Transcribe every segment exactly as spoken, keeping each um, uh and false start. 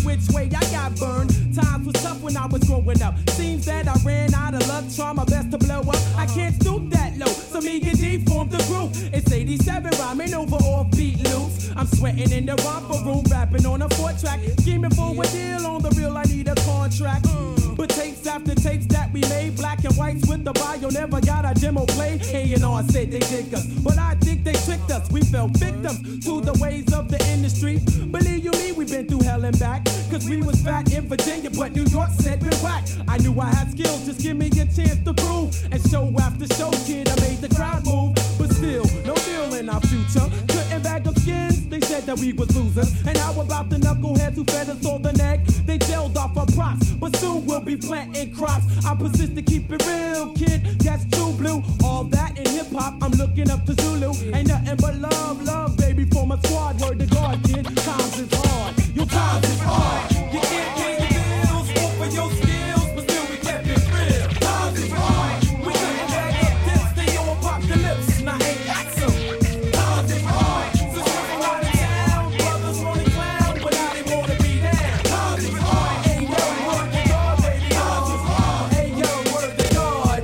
which way I got burned. Times was tough when I was growing up. Seems that I ran out of luck, try my best to blow up. I can't stoop that low, so me and D formed the group. It's eighty-seven rhyming over offbeat loops. I'm sweating in the romper room, rapping on a four track, scheming for a deal on the real. I need a contract. But tapes after tapes that we made, black and whites with the bio, never got a demo play. A and R said they dig us, but I think they tricked us. We fell victims to the ways of the industry. Believe you me, we've been through hell and back. Cause we was fat in Virginia, but New York said we're whack. I knew I had skills, just give me a chance to prove. And show after show, kid, I made the crowd move. But still, no deal in our future. Couldn't bag up skins, they said that we was losers. And how about the knuckleheads who fed us all the neck? They jailed off our props, but soon we'll be planting crops. I persist to keep it real, kid, that's true blue. All that in hip-hop, I'm looking up to Zulu. Ain't nothing but love, love, baby, for my squad. Word to God, kid, times is hard. Your times is hard. You can't pay the bills, work for your skills, but still we kept it real. Times is hard. We couldn't bag up this, they all pop the lips, and I ain't got some. Times is hard. So people out of town, brothers wanna clown, but now they wanna be down. Times is hard. Hey yo, word to God, baby. Times is hard. Hey yo, word to God.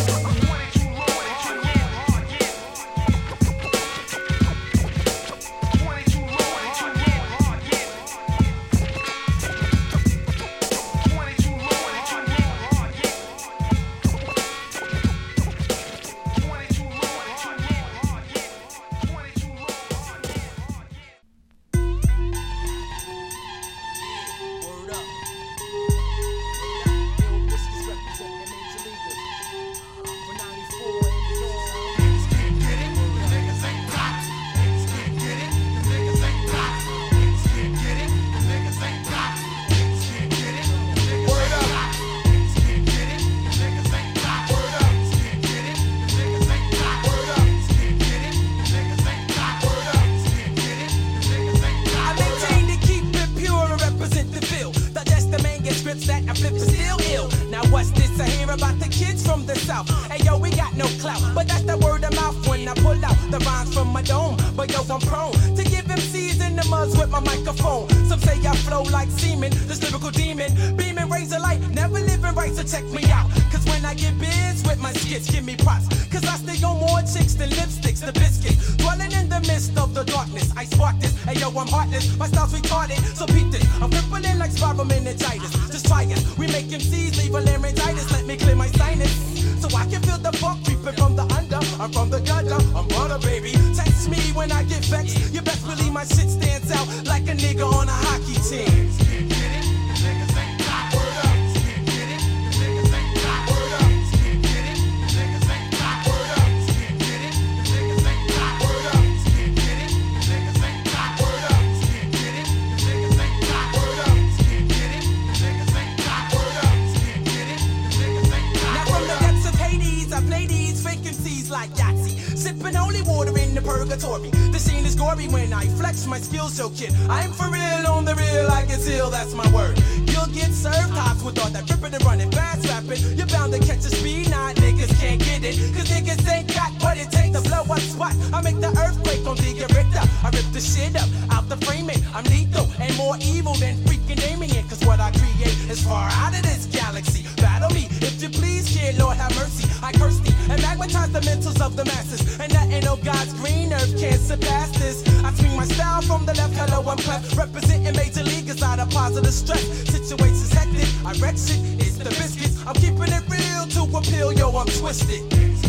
Representing major league inside a positive stress. Situations hectic, I wreck shit, it's the biscuits. I'm keeping it real to appeal, yo, I'm twisted.